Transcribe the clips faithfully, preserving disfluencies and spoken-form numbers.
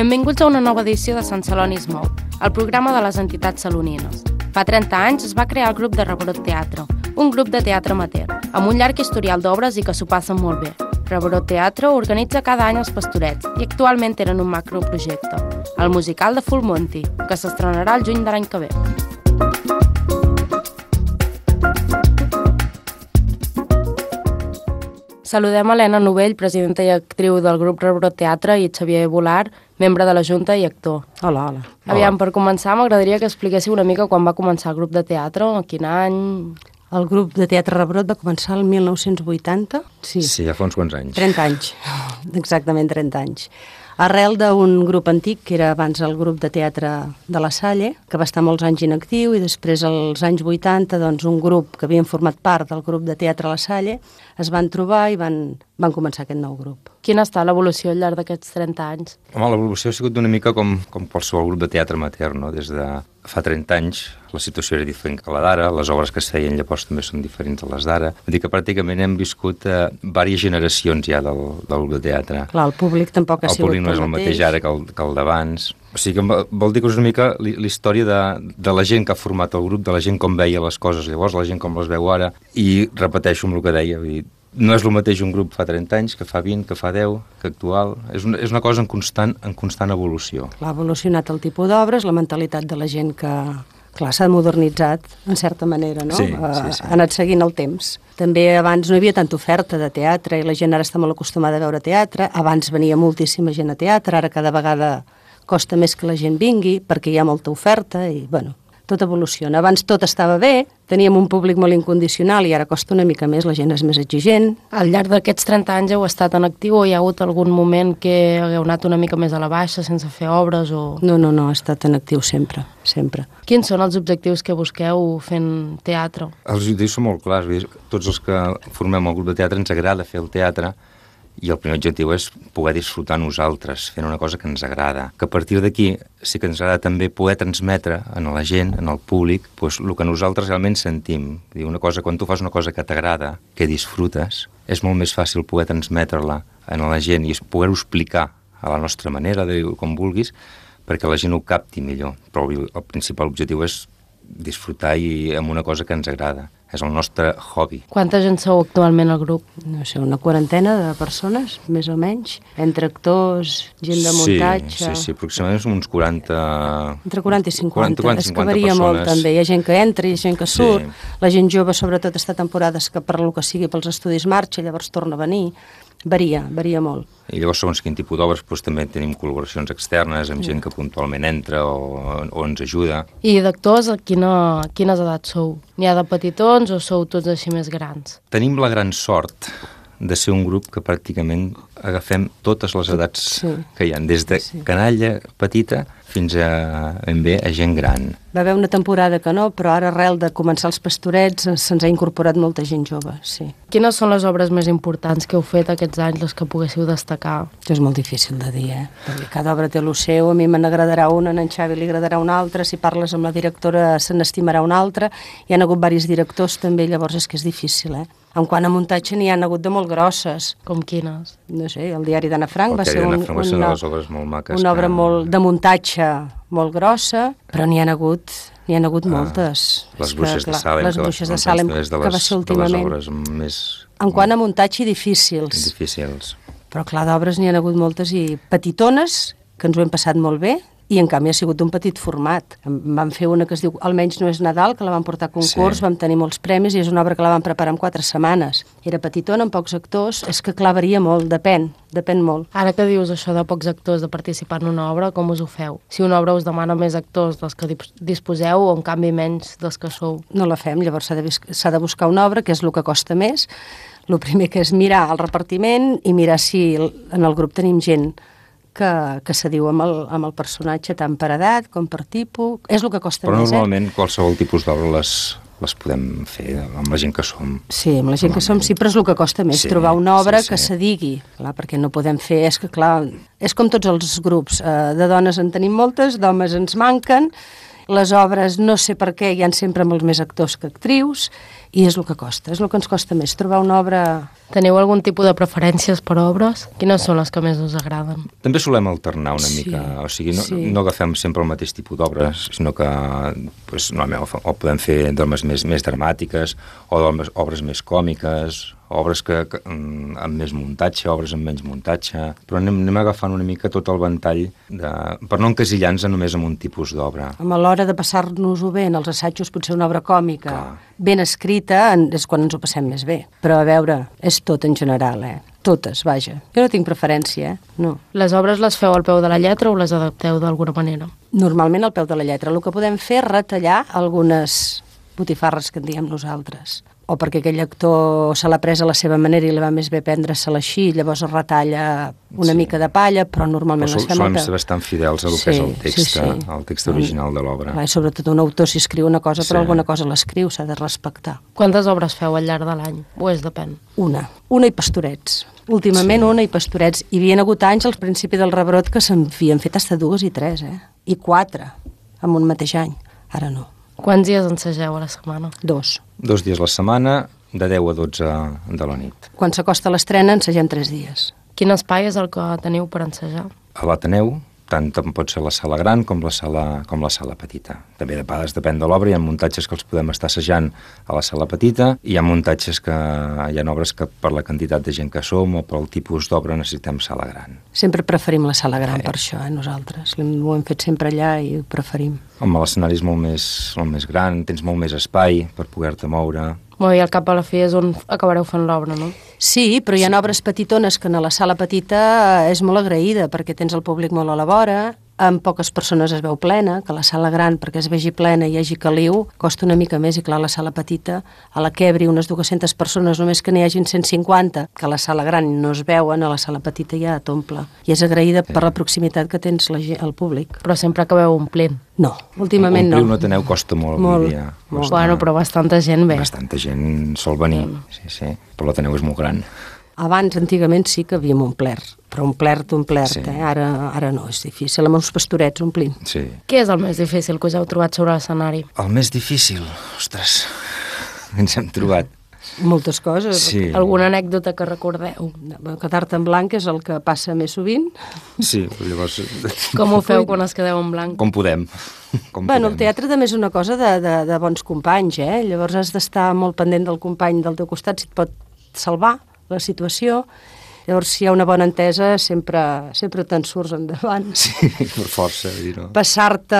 Benvinguts a una nova edició de Sant Celoni es mou, el programa de les entitats salonines. Fa trenta anys es va crear el grup de Rebrot Teatre, un grup de teatre amateur, amb un llarg historial d'obres i que s'ho passen molt bé. Rebrot Teatre organitza cada any els Pastorets i actualment tenen un macroprojecte, el musical de Full Monty, que s'estrenarà el juny de l'any que ve. Saludem a Helena Novell, presidenta i actriu del grup Rebrot Teatre, i Xavier Volar, membre de la Junta i actor. Hola, hola. Aviam, per començar, m'agradaria que expliquéssiu una mica quan va començar el grup de teatre, a quin any... El grup de teatre Rebrot va començar el mil nou-cents vuitanta. Sí, sí, ja fa uns quants anys. trenta anys, exactament trenta anys. Arrel d'un grup antic, que era abans el grup de teatre de la Salle, que va estar molts anys inactiu, i després, als anys vuitanta, doncs, un grup que havien format part del grup de teatre la Salle es van trobar i van, van començar aquest nou grup. Quina ha estat l'evolució al llarg d'aquests trenta anys? Home, l'evolució ha sigut una mica com, com qualsevol grup de teatre amateur, no? Des de fa trenta anys la situació era diferent que la d'ara, les obres que es feien llavors també són diferents de les d'ara. Vull dir que pràcticament hem viscut eh, diverses generacions ja del, del grup de teatre. Clar, el públic tampoc ha el sigut públic no és el mateix ara que el, que el d'abans. O sigui que vol dir que és una mica la història de, de la gent que ha format el grup, de la gent com veia les coses llavors, la gent com les veu ara, i repeteixo amb el que deia, vull dir, no és el mateix un grup fa trenta anys, que fa vint, que fa deu, que actual. És una, és una cosa en constant, en constant evolució. L'ha evolucionat el tipus d'obres, la mentalitat de la gent que, clar, s'ha modernitzat, en certa manera, no? Sí, sí, sí. Ha anat seguint el temps. També abans no hi havia tanta oferta de teatre i la gent ara està molt acostumada a veure teatre. Abans venia moltíssima gent a teatre, ara cada vegada costa més que la gent vingui perquè hi ha molta oferta i, bueno, tot evoluciona. Abans tot estava bé, teníem un públic molt incondicional i ara costa una mica més, la gent és més exigent. Al llarg d'aquests trenta anys heu estat en actiu o hi ha hagut algun moment que hagueu anat una mica més a la baixa sense fer obres? O... No, no, no, he estat en actiu sempre, sempre. Quins són els objectius que busqueu fent teatre? Els objectius són molt clars. Tots els que formem el grup de teatre ens agrada fer el teatre i el primer objectiu és poder disfrutar nosaltres fent una cosa que ens agrada. Que a partir d'aquí sí que ens agrada també poder transmetre a la gent, en el públic, doncs, el que nosaltres realment sentim. Una cosa, quan tu fas una cosa que t'agrada, que disfrutes, és molt més fàcil poder transmetre-la a la gent i poder-ho explicar a la nostra manera, de, com vulguis, perquè la gent ho capti millor. Però el principal objectiu és disfrutar i amb una cosa que ens agrada. És el nostre hobby. Quanta gent sou actualment al grup? No sé, una quarantena de persones, més o menys, entre actors, gent de muntatge... Sí, sí, sí, aproximadament som uns quaranta... Entre quaranta i cinquanta, quaranta, quaranta, és que varia molt també, hi ha gent que entra, hi ha gent que surt, sí. La gent jove sobretot està temporades que per lo que sigui pels estudis marxa, llavors torna a venir, varia, varia molt. I llavors, segons quin tipus d'obres, doncs, també tenim col·laboracions externes amb gent que puntualment entra o, o ens ajuda. I d'actors, quina, quines edats sou? N'hi ha de petitons o sou tots així més grans? Tenim la gran sort de ser un grup que pràcticament agafem totes les edats sí. que hi ha, des de sí. canalla petita fins a, ben bé, a gent gran. Va haver una temporada que no, però ara arrel de començar els Pastorets se'ns ha incorporat molta gent jove, sí. Quines són les obres més importants que heu fet aquests anys, les que poguéssiu destacar? Això és molt difícil de dir, eh? Perquè cada obra té el seu, a mi me n'agradarà una, a en Xavi li agradarà una altra, si parles amb la directora se n'estimarà una altra, hi ha hagut diversos directors també, llavors és que és difícil, eh? En quant a muntatge n'hi ha hagut de molt grosses. Com quines? No sé, el diari d'Anna Frank va ser un, va ser una, una, obres molt maques una obra que... molt, de muntatge molt grossa, però n'hi ha hagut, n'hi ha hagut ah, moltes. Les bruixes de Salem, les bruixes de Salem, que va ser últimament. De les obres més... En quant a muntatge, difícils. Difícils. Però clar, d'obres n'hi ha hagut moltes i petitones, que ens ho hem passat molt bé, i en canvi ha sigut un petit format. Vam fer una que es diu Almenys no és Nadal, que la vam portar a concurs, sí. Vam tenir molts premis i és una obra que la vam preparar en quatre setmanes. Era petitona, amb pocs actors, és que clar, varia molt, depèn, depèn molt. Ara que dius això de pocs actors, de participar en una obra, com us ho feu? Si una obra us demana més actors dels que disposeu o en canvi menys dels que sou? No la fem, llavors s'ha de, s'ha de buscar una obra, que és el que costa més. El primer que és mirar el repartiment i mirar si en el grup tenim gent que, que se diu amb el, amb el personatge tant per edat com per tipus. És el que costa però més, eh? Però normalment qualsevol tipus d'obra les, les podem fer amb la gent que som. Sí, amb la gent que som, sí, però és el que costa més, sí, trobar una obra sí, sí. que se digui. Clar, perquè no podem fer, és que clar, és com tots els grups, eh, de dones en tenim moltes, d'homes ens manquen, Les obres, no sé per què, hi ha sempre molts més actors que actrius, i és el que costa, és el que ens costa més, trobar una obra... Teniu algun tipus de preferències per obres? Quines són les que més us agraden? També solem alternar una Sí, mica, o sigui, no, sí. no agafem sempre el mateix tipus d'obres, sinó que pues, normalment o, o podem fer drames més, més dramàtiques, o drames, obres més còmiques, obres que, que, amb més muntatge, obres amb menys muntatge, però anem, anem agafant una mica tot el ventall de, per no encasillar-nos només en un tipus d'obra. A l'hora de passar-nos-ho bé en els assajos, potser una obra còmica Clar. ben escrita en, és quan ens ho passem més bé. Però a veure, és tot en general, eh? Totes, vaja. Jo no tinc preferència, eh? No. Les obres les feu al peu de la lletra o les adapteu d'alguna manera? Normalment al peu de la lletra. El que podem fer és retallar algunes botifarres que en diem nosaltres. O perquè aquell actor se l'ha pres a la seva manera i li va més bé prendre-se-la així, llavors es retalla una Sí. mica de palla, però normalment Però les fem solem al peu. ser bastant fidels a el Sí, que és el text, sí, sí. el text original de l'obra. Clar, i sobretot un autor, si escriu una cosa, però Sí. alguna cosa l'escriu, s'ha de respectar. Quantes obres feu al llarg de l'any? O és depèn? Una. Una i Pastorets. Últimament Sí. una i Pastorets. Hi havia hagut anys al principi del rebrot que s'havien fet hasta dues i tres, eh? I quatre, en un mateix any. Ara no. Quants dies ensageu a la setmana? Dos. Dos dies a la setmana, de deu a dotze de la nit. Quan s'acosta l'estrena, ensagem tres dies. Quin espai és el que teniu per ensajar? A l'Ateneu, tant pot ser la sala gran com la sala, com la sala petita. També de vegades depèn de l'obra, hi ha muntatges que els podem estar assajant a la sala petita, i hi ha muntatges que hi ha obres que per la quantitat de gent que som o pel tipus d'obra necessitem sala gran. Sempre preferim la sala gran Eh. per això, eh, nosaltres. Ho hem fet sempre allà i ho preferim. Home, l'escenari és molt més, molt més gran, tens molt més espai per poder-te moure. Molt bé, al cap a la fi és on acabareu fent l'obra, no? Sí, però hi ha obres petitones que a la sala petita és molt agraïda perquè tens el públic molt a la vora, amb poques persones es veu plena, que la sala gran, perquè es vegi plena i hi hagi caliu, costa una mica més, i clar, la sala petita, a la Quebri, unes dues-centes persones, només que n'hi hagin cent cinquanta, que a la sala gran no es veuen, a la sala petita ja t'omple. I és agraïda per la proximitat que tens la gent, al públic. Però sempre acabeu omplint. No, últimament no. Omplir un Ateneu costa molt, Molt, avui dia. molt. Costa- Bueno, però bastanta gent bé. Bastanta gent sol venir, sí, sí, però l'Ateneu és molt gran. Abans, antigament, sí que havíem omplert, però omplert, omplert, Sí. eh? Ara, ara no, és difícil. Amb uns pastorets omplint. Sí. Què és el més difícil que us heu trobat sobre l'escenari? El més difícil, ostres, ens hem trobat. Moltes coses. Sí. Alguna anècdota que recordeu? Quedar-te en blanc és el que passa més sovint. Sí, però llavors... Com ho feu quan es quedeu en blanc? Com podem. Com Bueno, el podem. teatre també és una cosa de, de, de bons companys, eh? Llavors has d'estar molt pendent del company del teu costat si et pot salvar la situació. Llavors, si hi ha una bona entesa, sempre, sempre te'n surts endavant. Sí, per força, dir, no? Passar-te...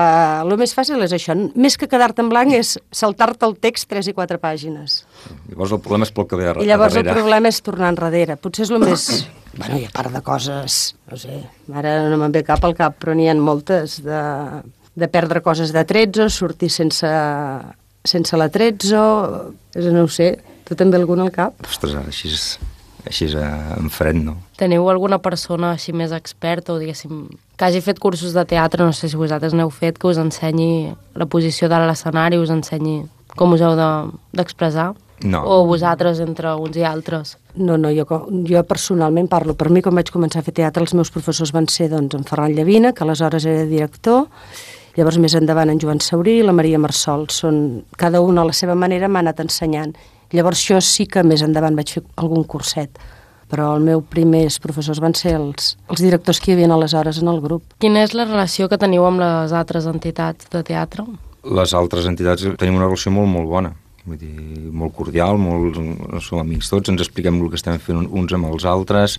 El més fàcil és això. Més que quedar-te en blanc és saltar-te el text tres i quatre pàgines. Llavors el problema és pel que ve a I llavors el darrere. problema és tornar enrere. Potser és el més... Bueno, i a part de coses... No sé, ara no me'n ve cap al cap, però n'hi ha moltes de, de perdre coses de tretzo, sortir sense, sense la tretzo... No ho sé, tu també algun al cap? Ostres, ara així, és- així és, eh, en fred, no? Teniu alguna persona així més experta o diguéssim que hagi fet cursos de teatre, no sé si vosaltres n'heu fet, que us ensenyi la posició de l'escenari, us ensenyi com us heu de- d'expressar? No. O vosaltres entre uns i altres? No, no, jo, co- jo personalment parlo. Per mi, quan vaig començar a fer teatre, els meus professors van ser doncs, en Ferran Llavina, que aleshores era director, llavors més endavant en Joan Saurí i la Maria Marsol. Són, cada una a la seva manera m'ha anat ensenyant. Llavors jo sí que més endavant vaig fer algun curset, però els meus primers professors van ser els, els directors que hi havia aleshores en el grup. Quina és la relació que teniu amb les altres entitats de teatre? Les altres entitats tenim una relació molt, molt bona. Vull dir, molt cordial, molt, som amics tots, ens expliquem el que estem fent uns amb els altres.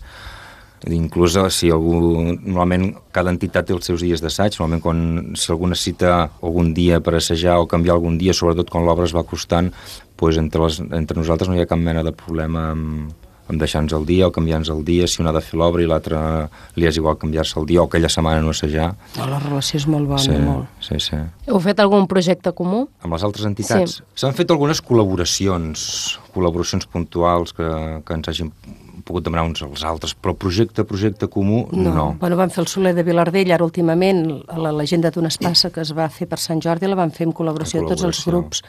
Inclús si algú, normalment cada entitat té els seus dies d'assaig, normalment quan, si algú necessita algun dia per assajar o canviar algun dia, sobretot quan l'obra es va costant, doncs entre, les, entre nosaltres no hi ha cap mena de problema amb, amb deixar-nos el dia o canviar-nos el dia, si un ha de fer l'obra i l'altre li és igual canviar-se el dia o aquella setmana no assajar. No, la relació és molt bona, Sí, molt. sí, sí. Heu fet algun projecte comú? Amb les altres entitats? Sí. S'han fet algunes col·laboracions, col·laboracions puntuals que, que ens hagin pogut demanar uns als altres, però projecte, projecte comú, no. no. Bueno, vam fer el Soler de Vilardell, ara últimament, la Legenda d'una espassa que es va fer per Sant Jordi, la vam fer en col·laboració de tots els col·laboració. grups.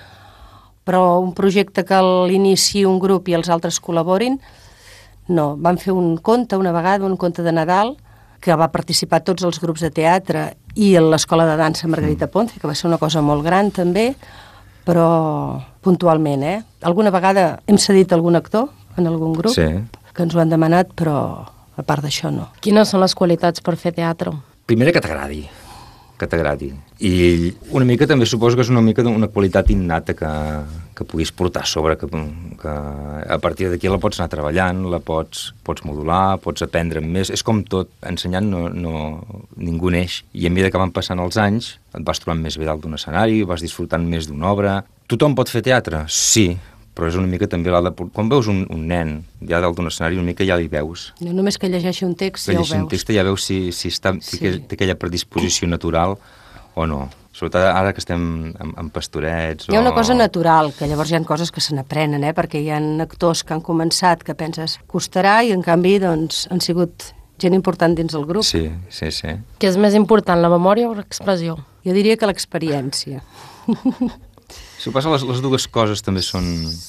Però un projecte que l'inici un grup i els altres col·laborin, no. Vam fer un conte una vegada, un conte de Nadal, que va participar tots els grups de teatre, i a l'Escola de Dansa Margarita Ponce, que va ser una cosa molt gran també, però puntualment, eh? Alguna vegada hem cedit algun actor en algun grup, sí, que ens ho han demanat, però a part d'això no. Quines són les qualitats per fer teatre? Primera, que t'agradi, que t'agradi. I una mica també suposo que és una mica una qualitat innata que, que puguis portar a sobre, que, que a partir d'aquí la pots anar treballant, la pots, pots modular, pots aprendre més. És com tot, ensenyant no, no, ningú neix. I a mesura que van passant els anys, et vas trobant més bé dalt d'un escenari, vas disfrutant més d'una obra. Tothom pot fer teatre? Sí, però és una mica també l'ha de... Quan veus un, un nen ja dalt d'un escenari, una mica ja li veus. No només que llegeixi un text, que ja ho veus. un text ja veus si, si està, sí. té, té aquella predisposició natural o no. Sobretot ara que estem amb, amb pastorets... Hi ha una o... cosa natural, que llavors hi ha coses que se n'aprenen, eh? Perquè hi ha actors que han començat que penses costarà i en canvi doncs, han sigut gent important dins del grup. Sí, sí, sí. Què és més important, la memòria o l'expressió? Jo diria que l'experiència. Suposo les, les dues coses també són...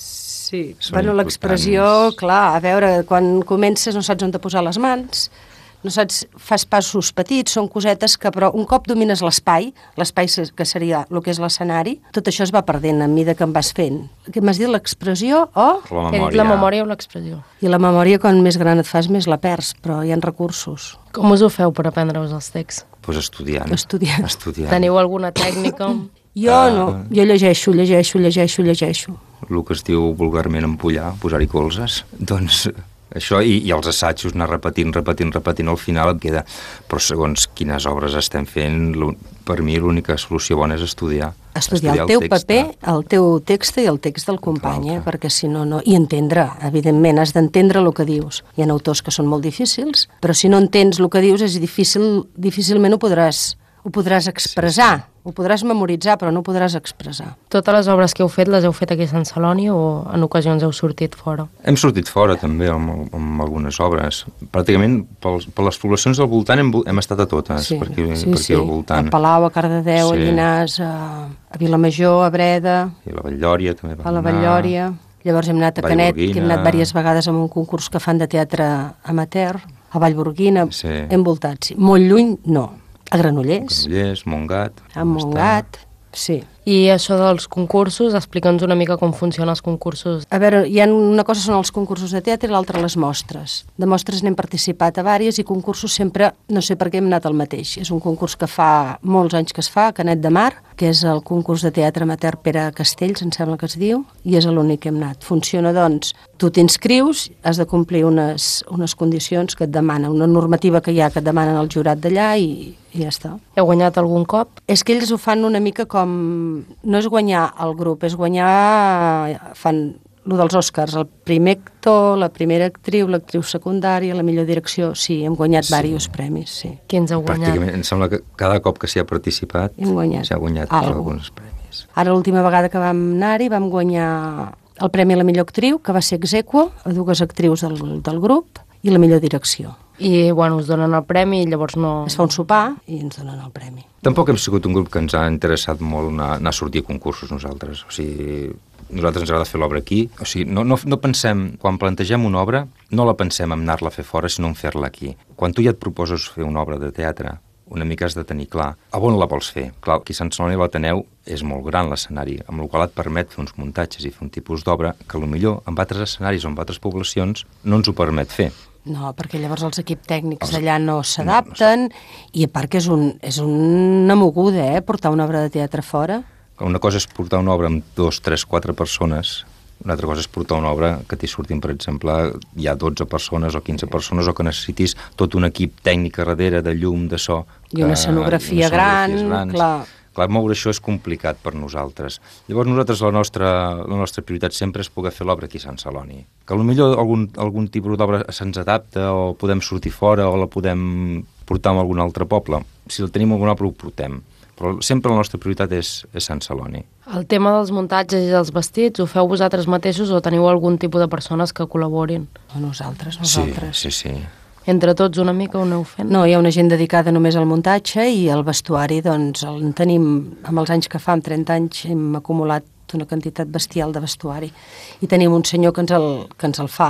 Sí, són bueno, l'expressió, clar, a veure, quan comences no saps on te posar les mans, no saps, fas passos petits, són cosetes que, però un cop domines l'espai, l'espai que seria el que és l'escenari, tot això es va perdent a mesura que em vas fent. Què m'has dit, l'expressió o...? La He dit la memòria o l'expressió. I la memòria, quan més gran et fas, més la perds, però hi ha recursos. Com us ho feu per aprendre-vos els texts? Doncs pues estudiant. Estudiant. Estudiant. Teniu alguna tècnica? Jo uh, no, jo llegeixo, llegeixo, llegeixo, llegeixo. El que es diu vulgarment empollar, posar-hi colzes, doncs això, i, i els assajos, anar repetint, repetint, repetint, al final et queda... Però segons quines obres estem fent, per mi l'única solució bona és estudiar. Estudiar, estudiar el teu el paper, el teu text i el text del company, eh? Perquè si no, no... I entendre, evidentment, has d'entendre el que dius. Hi ha autors que són molt difícils, però si no entens el que dius és difícil, difícilment ho podràs, ho podràs expressar. Sí, sí. Ho podràs memoritzar, però no ho podràs expressar. Totes les obres que heu fet les heu fet aquí a Sant Celoni o en ocasions heu sortit fora? Hem sortit fora també amb, amb algunes obres. Pràcticament pel, per les poblacions del voltant hem, hem estat a totes, sí, per aquí, sí, per aquí sí. al voltant. A Palau, a Cardedeu, sí. A Llinars, a, a Vilamajor, a Breda... I a la Vall-lloria també vam anar. A la Vall-lloria. Llavors hem anat a Canet, que hem anat diverses vegades amb un concurs que fan de teatre amateur, a Vallborguina, sí. Hem voltat, sí. Molt lluny, no. A Granollers. Granollers, Montgat. A Montgat, sí. I això dels concursos, explica'ns una mica com funcionen els concursos. A veure, hi ha una cosa són els concursos de teatre i l'altra les mostres. De mostres n'hem participat a vàries i concursos sempre, no sé per què hem anat al mateix. És un concurs que fa molts anys que es fa, a Canet de Mar, que és el concurs de teatre amateur Pere Castells, em sembla que es diu, i és l'únic que hem anat. Funciona, doncs, tu t'inscrius, has de complir unes, unes condicions que et demanen, una normativa que hi ha que et demanen el jurat d'allà i, i ja està. Heu guanyat algun cop? És que ells ho fan una mica com... No és guanyar el grup, és guanyar... Fan el dels Oscars, el primer actor, la primera actriu, l'actriu secundària, la millor direcció. Sí, hem guanyat sí. diversos premis, sí. Qui ens ha guanyat? Pràcticament, em sembla que cada cop que s'hi ha participat s'ha guanyat alguns premis. Ara l'última vegada que vam anar-hi vam guanyar el premi a la millor actriu, que va ser ex aequo, a dues actrius del, del grup, i la millor direcció. I, bueno, us donen el premi i llavors no... Es fa un sopar i ens donen el premi. Tampoc hem sigut un grup que ens ha interessat molt anar, anar a sortir a concursos nosaltres. O sigui, nosaltres ens agrada fer l'obra aquí. O sigui, no, no, no pensem, quan plantegem una obra, no la pensem en anar-la a fer fora, sinó en fer-la aquí. Quan tu ja et proposes fer una obra de teatre, una mica has de tenir clar a on la vols fer. Clar, aquí a Sant Celoni l'Ateneu és molt gran l'escenari, amb el qual et permet fer uns muntatges i fer un tipus d'obra que potser en altres escenaris o en altres poblacions no ens ho permet fer. No, perquè llavors els equips tècnics d'allà no s'adapten no, no i a part que és, un, és una moguda, eh, portar una obra de teatre fora. Una cosa és portar una obra amb dos, tres, quatre persones, una altra cosa és portar una obra que t'hi surtin, per exemple, hi ha dotze persones o quinze persones o que necessitis tot un equip tècnic a darrere de llum, de so. I una escenografia gran, clar. Clar, moure això és complicat per nosaltres. Llavors nosaltres la nostra, la nostra prioritat sempre és poder fer l'obra aquí a Sant Celoni. Que potser algun, algun tipus d'obra se'ns adapta o podem sortir fora o la podem portar a algun altre poble. Si el tenim a algun altre ho portem. Però sempre la nostra prioritat és, és Sant Celoni. El tema dels muntatges i dels vestits ho feu vosaltres mateixos o teniu algun tipus de persones que col·laborin? O nosaltres, nosaltres. Sí, sí, sí. Entre tots una mica ho aneu fent? No, hi ha una gent dedicada només al muntatge i el vestuari, doncs, el tenim, amb els anys que fa, amb trenta anys, hem acumulat una quantitat bestial de vestuari. I tenim un senyor que ens el, que ens el fa.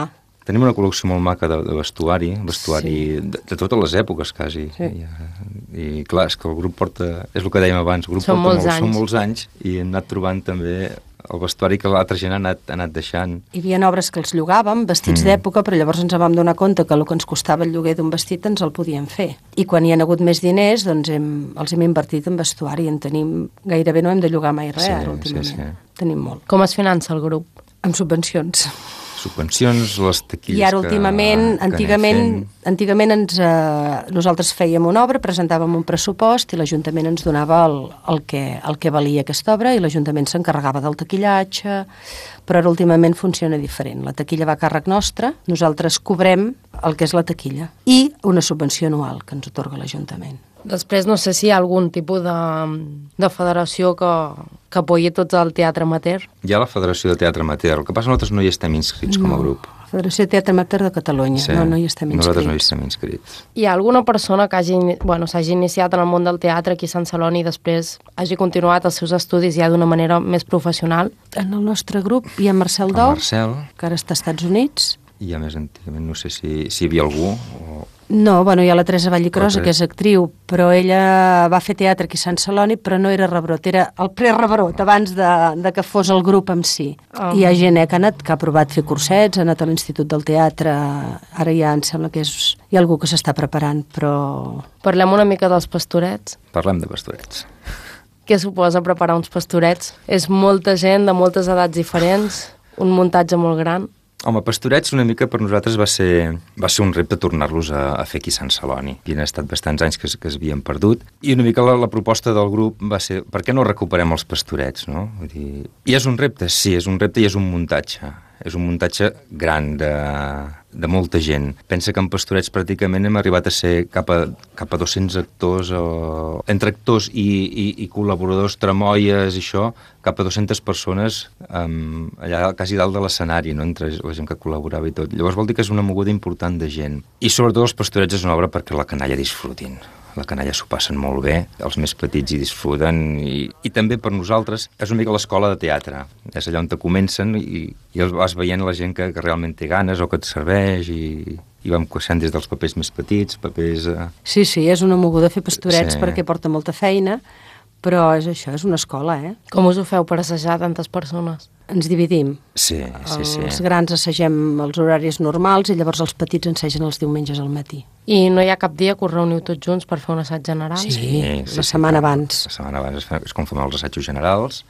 Tenim una col·lecció molt maca de, de vestuari, vestuari sí. de, de totes les èpoques, quasi. Sí. I, I, clar, és que el grup porta... És el que dèiem abans, el grup són porta molts, molt, anys. Són molts anys i hem anat trobant també el vestuari que l'altra gent ha anat, ha anat deixant. Hi havia obres que els llogàvem, vestits mm. d'època, però llavors ens vam donar compte que el que ens costava el lloguer d'un vestit ens el podíem fer. I quan hi ha hagut més diners, doncs hem, els hem invertit en vestuari. En tenim, gairebé no hem de llogar mai res, sí, ara, últimament. Sí, sí. Tenim molt. Com es finança el grup? Amb subvencions. Subvencions, les taquilles I ara últimament, que, antigament, que antigament ens, eh, nosaltres fèiem una obra, presentàvem un pressupost i l'Ajuntament ens donava el, el, que, el que valia aquesta obra i l'Ajuntament s'encarregava del taquillatge, però ara últimament funciona diferent. La taquilla va a càrrec nostre, nosaltres cobrem el que és la taquilla i una subvenció anual que ens atorga l'Ajuntament. Després no sé si hi ha algun tipus de, de federació que, que apoyi tots el teatre amateur. Hi ha la Federació de Teatre Amateur, el que passa nosaltres no hi estem inscrits no, com a grup. La Federació de Teatre Amateur de Catalunya, sí, no, no hi estem inscrits. Nosaltres no hi estem inscrits. Hi ha alguna persona que hagi, bueno, s'hagi iniciat en el món del teatre aquí a Sant Celoni i després hagi continuat els seus estudis ja d'una manera més professional? En el nostre grup hi ha Marcel Dou, Marcel, que ara està als Estats Units. I a més antigament no sé si, si hi havia algú o... No, bueno, hi ha la Teresa Vallicrosa, que és actriu, però ella va fer teatre aquí a Sant Celoni, però no era rebrot, era el pre-rebrot, abans de, de que fos el grup en si. Oh. Hi ha gent eh, que ha anat, que ha provat fer cursets, ha anat a l'Institut del Teatre, ara ja em sembla que és, hi ha algú que s'està preparant, però... Parlem una mica dels pastorets. Parlem de pastorets. Què suposa preparar uns pastorets? És molta gent de moltes edats diferents, un muntatge molt gran. Home, pastorets una mica per nosaltres va ser, va ser un repte tornar-los a, a fer aquí a Sant Celoni. Havien estat bastants anys que, que es havien perdut i una mica la, la proposta del grup va ser per què no recuperem els pastorets, no? Vull dir, i és un repte, sí, és un repte i és un muntatge. És un muntatge gran de, de molta gent. Pensa que en Pastorets pràcticament hem arribat a ser cap a, cap a dos-cents actors, o, entre actors i, i, i col·laboradors, tramoies i això, cap a dues-centes persones um, allà quasi dalt de l'escenari, no? Entre la gent que col·laborava i tot. Llavors vol dir que és una moguda important de gent. I sobretot els Pastorets és una obra perquè la canalla disfrutin. La canalla s'ho passen molt bé, els més petits hi disfruten i, i també per nosaltres és una mica l'escola de teatre. És allà on te comencen i, i vas veient la gent que, que realment té ganes o que et serveix i, i vam creixent des dels papers més petits, papers... Eh... Sí, sí, és una moguda fer Pastorets sí. perquè porta molta feina, però és això, és una escola, eh? Com us ho feu per assajar tantes persones? Ens dividim. Sí, sí, sí. Els grans assagem els horaris normals i llavors els petits ensegen els diumenges al matí. I no hi ha cap dia que us reuniu tots junts per fer un assaig general? Sí, sí, la sí, setmana sí, abans. La setmana abans és, és quan fem els assajos generals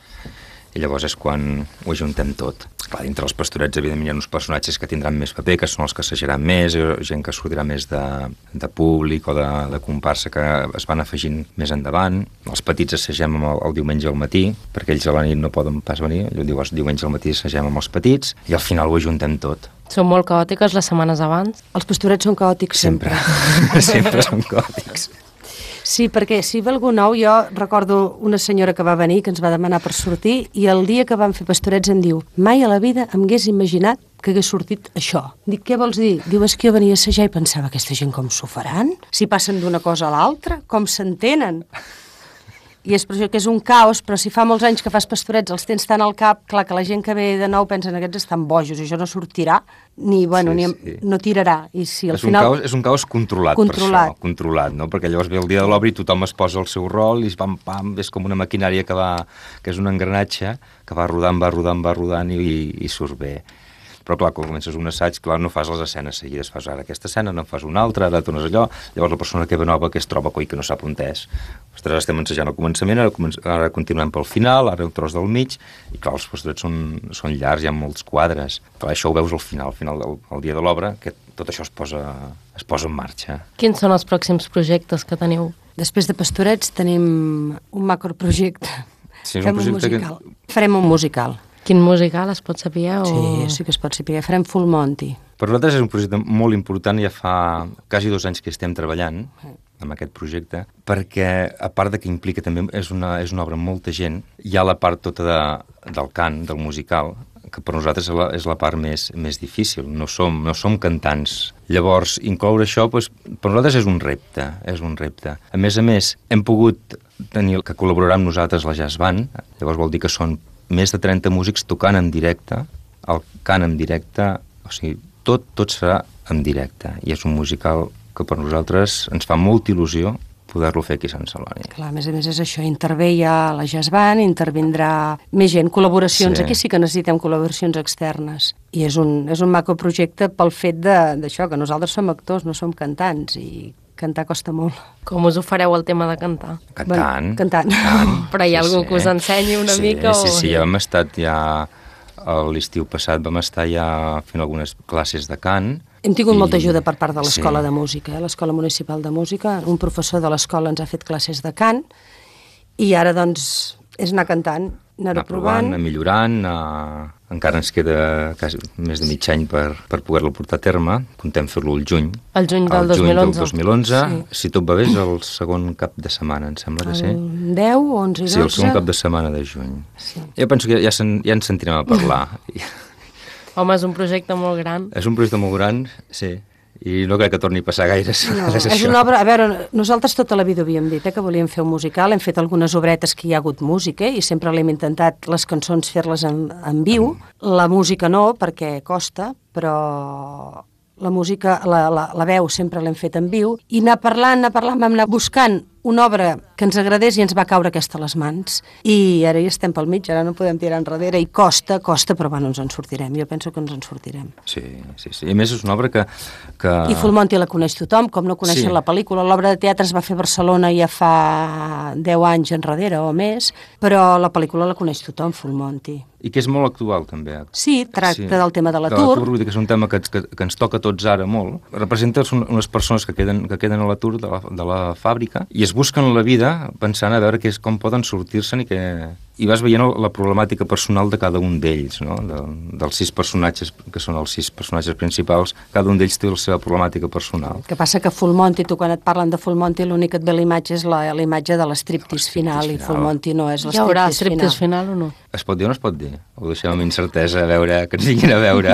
i llavors és quan ho ajuntem tot. Clar, dintre els Pastorets, evidentment, hi ha uns personatges que tindran més paper, que són els que assajaran més, gent que sortirà més de, de públic o de, de comparsa que es van afegint més endavant. Els petits assagem el, el diumenge al matí, perquè ells a la nit no poden pas venir, llavors el diumenge al matí assagem amb els petits i al final ho ajuntem tot. Són molt caòtiques les setmanes abans? Els Pastorets són caòtics sempre. Sempre, sempre són caòtics. Sí, perquè si ve algú nou, jo recordo una senyora que va venir, que ens va demanar per sortir, i el dia que vam fer Pastorets em diu mai a la vida em hagués imaginat que hagués sortit això. Dic, què vols dir? Diu, és que jo venia a assajar i pensava, aquesta gent com s'ho faran? Si passen d'una cosa a l'altra, com s'entenen? I és per això que és un caos, però si fa molts anys que fas Pastorets, els tens tant al cap, clar que la gent que ve de nou pensa que aquests estan bojos, i això no sortirà, ni, bueno, sí, ni sí. no tirarà. I si al és, final... un caos, és un caos controlat, controlat. per això, controlat, no? Perquè llavors ve el dia de l'obra i tothom es posa el seu rol i pam, pam, és com una maquinària que va, que és un engranatge que va rodant, va rodant, va rodant i, i, i surt bé. Però clar, quan comences un assaig, clar, no fas les escenes seguides, fas ara aquesta escena, no fas una altra, ara tornes allò, llavors la persona que ve nova que es troba coi que no sap on és. Ostres, estem ensajant al començament, ara, començ... ara continuem pel final, ara un tros del mig, i clar, els Pastorets són, són llargs, hi ha molts quadres. Clar, això ho veus al final, al final del al dia de l'obra, que tot això es posa, es posa en marxa. Quins són els pròxims projectes que teniu? Després de Pastorets tenim un macroprojecte. Sí, és Fem un un projecte musical. que... Farem un musical. Quin musical es pot saber? O... Sí, sí que es pot saber. Farem Full Monty. Per nosaltres és un projecte molt important, ja fa quasi dos anys que estem treballant amb aquest projecte, perquè a part de que implica també, és una, és una obra amb molta gent, hi ha la part tota de, del cant, del musical, que per nosaltres és la, és la part més, més difícil, no som, no som cantants. Llavors, incloure això, doncs, per nosaltres és un repte, és un repte. A més a més, hem pogut tenir que col·laborar amb nosaltres la Jazz Band, llavors vol dir que són més de trenta músics tocant en directe, el cant en directe, o sigui, tot, tot serà en directe. I és un musical que per nosaltres ens fa molta il·lusió poder-lo fer aquí a Sant Celoni. Clar, a més a més és això, intervé ja la Jazz Band, intervindrà més gent, col·laboracions, sí. Aquí sí que necessitem col·laboracions externes. I és un, és un maco projecte pel fet d'això, que nosaltres som actors, no som cantants, i cantar costa molt. Com us ho fareu el tema de cantar? Cantant. Bueno, cantant. cantant. Però hi ha sí, algú sí. que us ensenyi una sí, mica? Sí, o... sí, ja hem estat ja... L'estiu passat vam estar ja fent algunes classes de cant. Hem tingut i... molta ajuda per part de l'Escola sí. de Música, eh? L'Escola Municipal de Música. Un professor de l'escola ens ha fet classes de cant i ara, doncs, és anar cantant, anar-ho anar provant, provant. anar millorant, anar... encara ens queda quasi més de mig any per, per poder-lo portar a terme. Contem fer-lo el juny. El juny del dos mil onze. El juny del dos mil onze. Sí. Si tot va bé, és el segon cap de setmana, em sembla que sí. El deu, onze i dotze. Sí, el segon cap de setmana de juny. Sí. Jo penso que ja, sen, ja ens sentirem a parlar. Home, és un projecte molt gran. És un projecte molt gran, sí. I no crec que torni a passar gaire. No, és una obra... A veure, nosaltres tota la vida havíem dit eh, que volíem fer un musical, hem fet algunes obretes que hi ha hagut música i sempre l'hem intentat les cançons fer-les en, en viu. La música no, perquè costa, però la música, la, la, la veu sempre l'hem fet en viu i anar parlant, anar parlant, vam anar buscant una obra que ens agradés i ens va caure aquesta a les mans. I ara hi estem pel mig, ara no podem tirar enrere i costa, costa, però bueno, ens en sortirem. Jo penso que ens en sortirem. Sí, sí, sí. I a més és una obra que... que... I Full Monty la coneix tothom, com no coneixen Sí. la pel·lícula. L'obra de teatre es va fer a Barcelona ja fa deu anys enrere o més, però la pel·lícula la coneix tothom, Full Monty. I que és molt actual, també. Sí, tracta Sí. del tema de De l'atur. vull dir que és un tema que, que, que ens toca a tots ara molt. Representa unes persones que queden, que queden a l'atur de, la, de la fàbrica i es busquen la vida pensant a veure que és, com poden sortir-se'n i que... I vas veient la problemàtica personal de cada un d'ells, no? De, dels sis personatges, que són els sis personatges principals, cada un d'ells té la seva problemàtica personal. El que passa que Full Monty, tu quan et parlen de Full Monty, l'únic que et ve la imatge és la, la imatge de l'estriptease final, i Full Monty no és Hi haurà l'estriptease striptease final. final o no? Es pot dir o no es pot dir? Ho deixem amb incertesa, a veure, que ens vinguin a veure.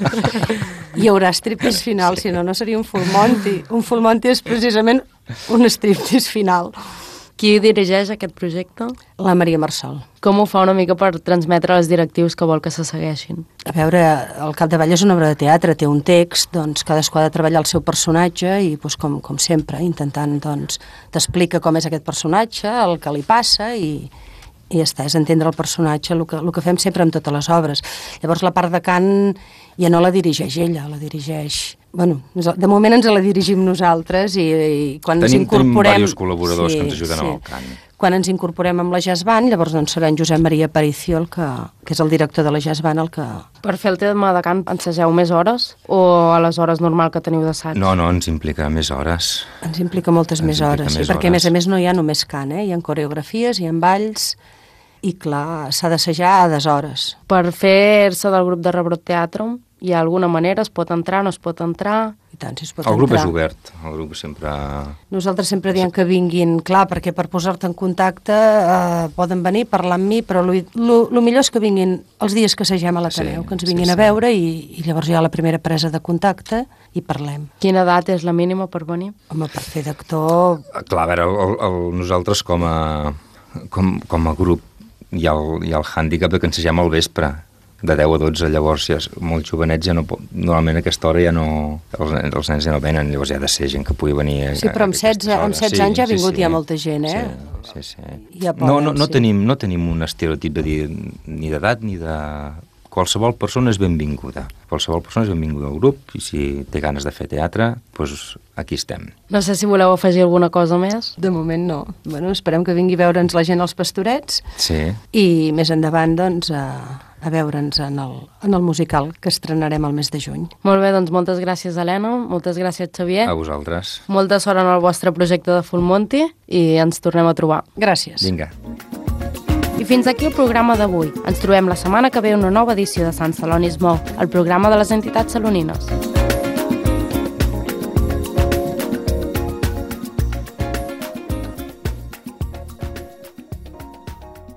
Hi haurà striptease final, sí. Si no, no seria un Full Monty. Un Full Monty és precisament un striptease final. Qui dirigeix aquest projecte? La Maria Marsol. Com ho fa una mica per transmetre als directius que vol que se segueixin? A veure, el Capdavall és una obra de teatre, té un text, doncs cadascú ha de treballar el seu personatge i, doncs, com, com sempre, intentant, doncs, t'explica com és aquest personatge, el que li passa i, i ja està, és entendre el personatge, el que, el que fem sempre amb totes les obres. Llavors la part de cant ja no la dirigeix ella, la dirigeix... Bueno, de moment ens la dirigim nosaltres i, i quan tenim, ens incorporem... Tenim diversos col·laboradors sí, que ens ajuden sí. amb el cant. Quan ens incorporem amb la Jazz Band, llavors doncs serà en Josep Maria Aparicio, el que, que és el director de la Jazz Band, el que... Per fer el tema de cant ensageu més hores o a les hores normal que teniu d'assaig? No, no, ens implica més hores. Ens implica moltes ens més implica hores, més sí, perquè hores. a més a més no hi ha només cant, eh? Hi ha coreografies, hi ha balls... I clar, s'ha d'assajar a deshores. Per fer-se del grup de Rebrot Teatre, hi ha alguna manera? Es pot entrar, no es pot entrar? I tant, si es pot el grup entrar. és obert, el grup sempre... Nosaltres sempre diem que vinguin, clar, perquè per posar-te en contacte eh, poden venir, parlar amb mi, però el millor és que vinguin els dies que assagem a l'Ateneu, sí, que ens vinguin sí, a veure sí. i, i llavors hi ha la primera presa de contacte i parlem. Quina edat és la mínima per venir? Home, per fer d'actor... Clar, a veure, el, el, nosaltres com a, com, com a grup hi ha el, hi ha el hàndicap de que ensagem al vespre, de deu a dotze, llavors ja és molt jovenets, ja no pot, normalment a aquesta hora ja no, els, els nens ja no venen, llavors ja ha de ser gent que pugui venir a, sí, però amb setze, amb setze sí, anys ja ha vingut sí, sí. ja molta gent, eh? Sí, sí, sí. Ja poden, no, no, no, sí. tenim, no tenim un estereotip de dir ni d'edat ni de... Qualsevol persona és benvinguda. Qualsevol persona és benvinguda al grup i si té ganes de fer teatre, doncs aquí estem. No sé si voleu afegir alguna cosa més. De moment no. Bueno, esperem que vingui a veure'ns la gent als Pastorets sí. i més endavant doncs a, a veure'ns en el, en el musical que estrenarem el mes de juny. Molt bé, doncs moltes gràcies, Helena. Moltes gràcies, Xavier. A vosaltres. Molta sort en el vostre projecte de Full Monty i ens tornem a trobar. Gràcies. Vinga. I fins aquí el programa d'avui. Ens trobem la setmana que ve una nova edició de Sant Celoni es mou, el programa de les entitats salonines.